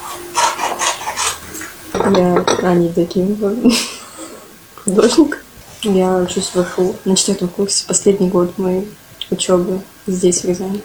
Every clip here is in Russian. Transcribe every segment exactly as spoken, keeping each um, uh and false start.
Я Аня Евдокимова, художник. Я учусь в ВФУ на четвертом курсе, последний год моей учебы здесь, в Рязани.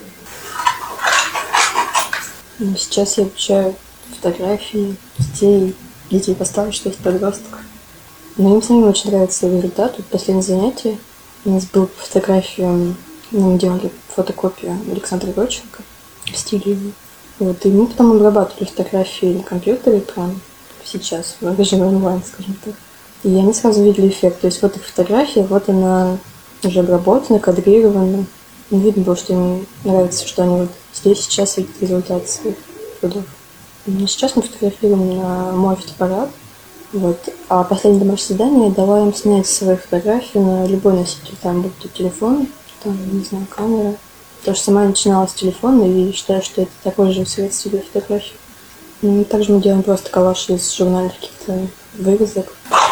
Сейчас я обучаю фотографии детей, детей постарше, то есть подростков. Но им самим очень нравится результат. Вот последнее занятие у нас было по фотографиям, ну, мы делали фотокопию Александра Родченко в стиле его. Вот, и мы потом обрабатывали фотографии на компьютере прям сейчас, в режиме онлайн, скажем так. И они сразу видели эффект. То есть вот их фотография, вот она уже обработана, кадрирована. И видно было, что им нравится, что они вот здесь сейчас видят результат своих трудов. И сейчас мы фотографируем на мой фотоаппарат. Вот. А последнее домашнее задание я дала им снять свои фотографии на любой носитель. Там будут и телефон, там, не знаю, камера. Потому что сама начинала с телефона и считаю, что это такое же средство для фотографий. И также мы делаем просто коллаж из журнальных каких-то вырезок.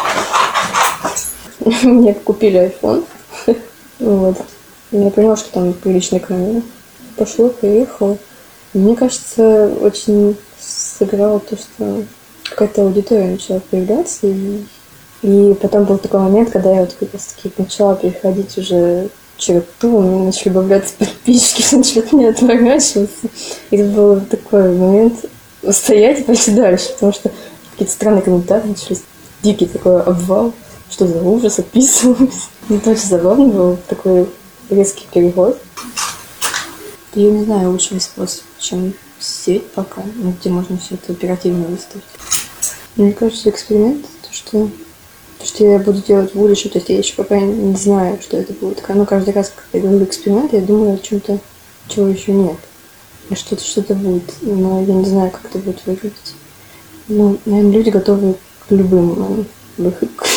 Мне купили айфон. Вот. Я поняла, что там приличная камера. Пошло, приехала. Мне кажется, очень сыграло то, что какая-то аудитория начала появляться. И, и потом был такой момент, когда я вот как раз таки начала переходить уже черту, у меня начали добавляться подписчики, начали от меня отворачиваться. И это был такой момент стоять и пойти дальше, потому что какие-то странные комментарии начались. Дикий такой обвал. Что за ужас, отписываюсь. Это очень забавно был, такой резкий переход. Я не знаю лучшего способа, чем сеть пока, где можно все это оперативно выставить. Мне кажется, эксперимент, то, что, то, что я буду делать в будущем, то есть я еще пока не знаю, что это будет. Но каждый раз, когда я говорю эксперимент, я думаю о чем-то, чего еще нет. И что-то, что-то будет, но я не знаю, как это будет выглядеть. Ну, наверное, люди готовы к любым выходкам.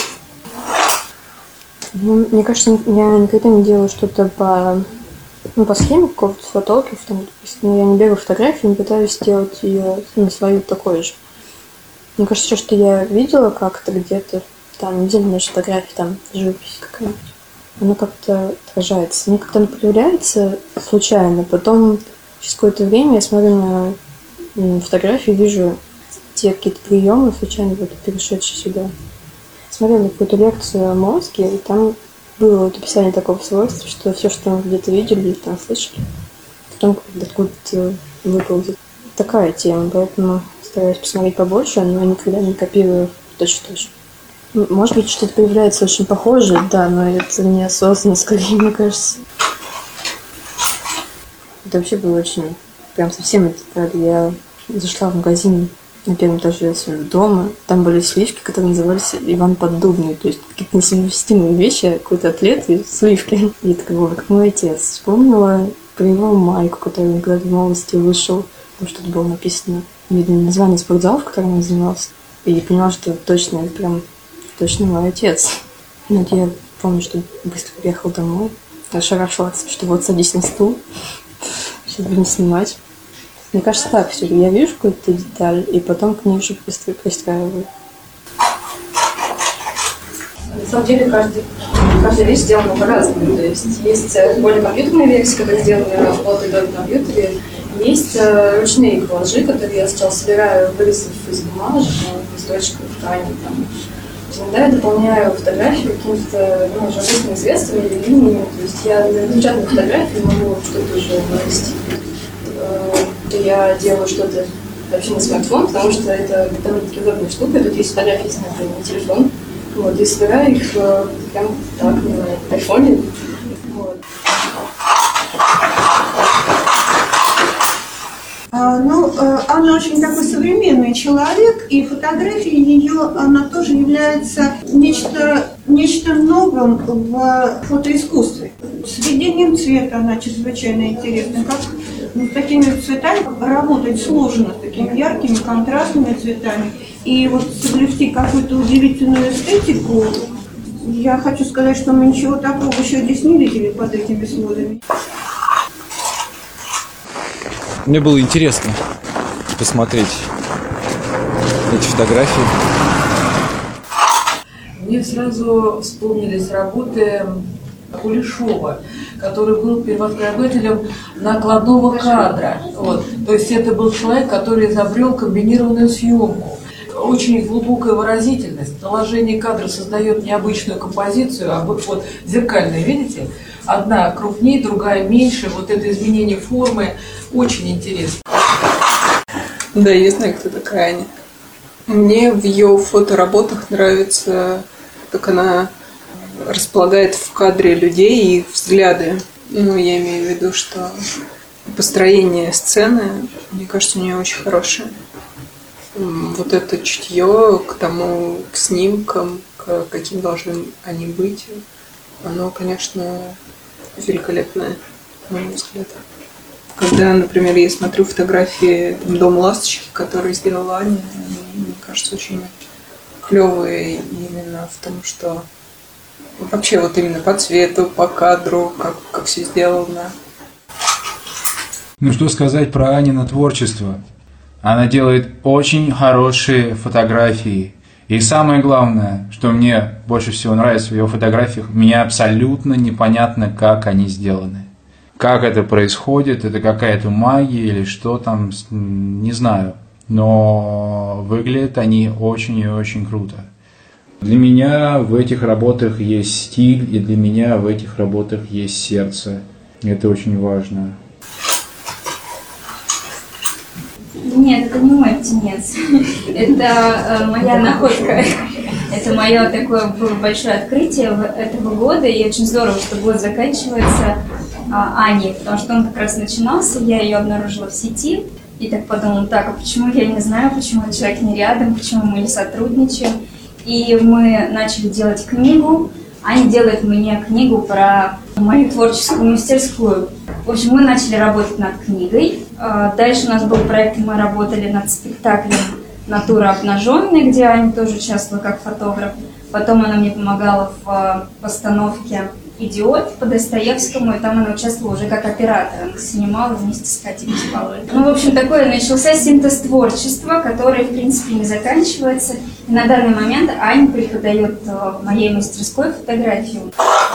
Ну, мне кажется, я никогда не делаю что-то по, ну, по схеме какого-то фотографа. Там, я не беру фотографию, не пытаюсь сделать ее на свою такой же. Мне кажется, все, что я видела как-то где-то, там, отдельная фотография, там, живопись какая-нибудь, оно как-то отражается. Мне как-то оно появляется случайно, потом через какое-то время я смотрю на фотографии, вижу те какие-то приемы, случайно вот перешедшие сюда. Смотрела какую-то лекцию о мозге, и там было вот описание такого свойства, что все, что мы где-то видели или там слышали, потом откуда-то выползет. Такая тема, поэтому стараюсь посмотреть побольше, но никогда не копирую точно-точно. Может быть, что-то появляется очень похожее, да, но это неосознанно, скорее, мне кажется. Это вообще было очень, прям совсем, когда я зашла в магазин на первом этаже своего дома, там были сливки, которые назывались Иван Поддубный, то есть какие-то несовместимые вещи, какой-то атлет и сливки. И такого, как мой отец. Вспомнила про его майку, которую он когда в молодости вышел, там что-то было написано, видно, название спортзала, в котором он занимался. И поняла, что точно, это прям точно мой отец. Ну, вот я помню, что быстро приехал домой, ошарашилась, что вот садись на стул, сейчас будем снимать. Мне кажется, так все. Я вижу какую-то деталь, и потом к ней уже пристраиваю. На самом деле, каждый, каждая вещь сделана по-разному. То есть есть более компьютерные версии, которые сделаны работой только на компьютере. Есть ручные коллажи, которые я сначала собираю, вырезав из бумажек, листочков, ткани. Там. Иногда я дополняю фотографии какими-то, ну, живописными средствами или линиями. То есть я на напечатанной фотографии могу что-то уже вырастить. Я делаю что-то вообще на смартфон, потому что это довольно-таки удобная штука. Тут есть фотографии, снятые на телефон. Вот, и собираю их прям так на айфоне. Вот. А, ну, Анна очень такой современный человек, и фотография ее, она тоже является нечто, нечто новым в фотоискусстве. С введением цвета она чрезвычайно интересна. Как ну, с такими цветами работать сложно, с такими яркими, контрастными цветами. И вот соблюсти какую-то удивительную эстетику, я хочу сказать, что мы ничего такого еще здесь не видели под этими сводами. Мне было интересно посмотреть эти фотографии. Мне сразу вспомнились работы Кулешова, который был первооткрывателем накладного кадра. Вот. То есть это был человек, который изобрел комбинированную съемку. Очень глубокая выразительность. Наложение кадра создает необычную композицию, а вот, вот зеркальная, видите? Одна крупнее, другая меньше. Вот это изменение формы очень интересно. Да, я знаю, кто такая Аня. Мне в ее фотоработах нравится, как она располагает в кадре людей и их взгляды. Ну, я имею в виду, что построение сцены, мне кажется, у нее очень хорошее. Вот это чутье к тому, к снимкам, к каким должны они быть, оно, конечно, великолепное, на мой взгляд. Когда, например, я смотрю фотографии «Дом ласточки», которые сделала Аня, они, мне кажется, очень клевые именно в том, что вообще вот именно по цвету, по кадру, как, как все сделано. Ну что сказать про Анино творчество? Она делает очень хорошие фотографии. И самое главное, что мне больше всего нравится в ее фотографиях, мне абсолютно непонятно, как они сделаны. Как это происходит, это какая-то магия или что там, не знаю. Но выглядят они очень и очень круто. Для меня в этих работах есть стиль, и для меня в этих работах есть сердце. Это очень важно. Нет, это не мой птенец. Это э, моя находка. Это мое такое было большое открытие этого года. И очень здорово, что год заканчивается а, Аней, потому что он как раз начинался. Я ее обнаружила в сети. И так подумала, так, а почему я не знаю, почему этот человек не рядом, почему мы не сотрудничаем. И мы начали делать книгу. Аня делает мне книгу про мою творческую мастерскую. В общем, мы начали работать над книгой. Дальше у нас был проект, мы работали над спектаклем «Натура обнаженная», где Аня тоже участвовала как фотограф. Потом она мне помогала в постановке «Идиот» по Достоевскому, и там она участвовала уже как оператор. Она снимала вместе с Катей Беспаловой. Ну, в общем, такое начался синтез творчества, который, в принципе, не заканчивается. И на данный момент Аня преподает в моей мастерской фотографию.